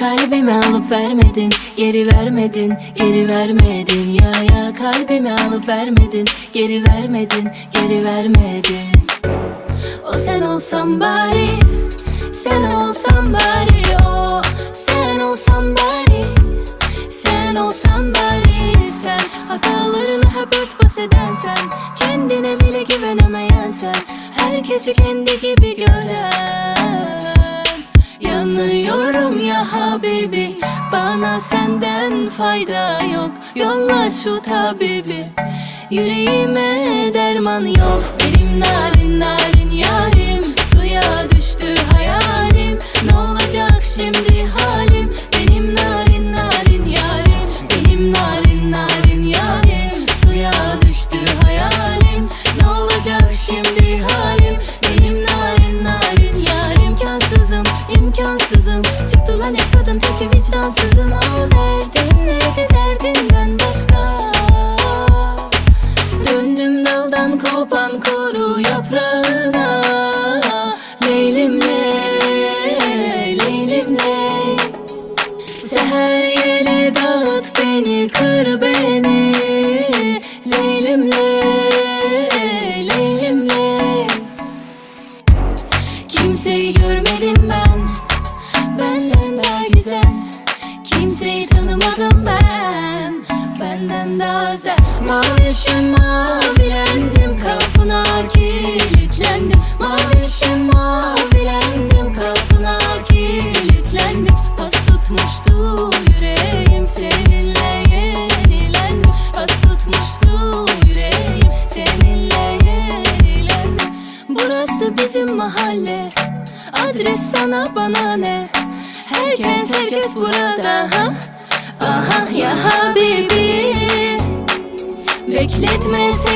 kalbimi alıp vermedin, geri vermedin, geri vermedin. Ya kalbimi alıp vermedin, geri vermedin, geri vermedin. O sen olsan bari, sen olsan bari. O sen olsan bari, sen olsan bari. Sen hatalarını hep örtbas eden sen, kendine bile güvenemeyen sen, herkesi kendi gibi gören. Yanıyorum ya habibi, bana senden fayda yok. Yolla şu tabibi, yüreğime derman yok. Benim narin narin yarim, suya düştü hayalim. Ne olacak şimdi halim? Benim narin narin yarim, benim narin narin yarim, suya düştü hayalim. Ne olacak şimdi halim? Benim narin narin yarim. İmkansızım, imkansızım, çıktı lan hep kadın teki vicdansızın. Al derdin neydi derdinden başka? Döndüm daldan kopan kuru yaprağına. Leylim ley, leylim ley. Seher yele dağıt beni, kır beni. Leylim ley, leylim ley. Kimseyi görmedim ben, benden daha güzel. Kimseyi tanımadım ben, benden daha güzel. Mavi ışın mavilendim, kapına kilitlendim. Mavi ışın mavilendim, kapına kilitlendim. Pas tutmuştu yüreğim, seninle yenilendim. Pas tutmuştu yüreğim, seninle yenilendim. Burası bizim mahalle, adres sana bana ne? Herkes burada, aha ya habibi. Bekletme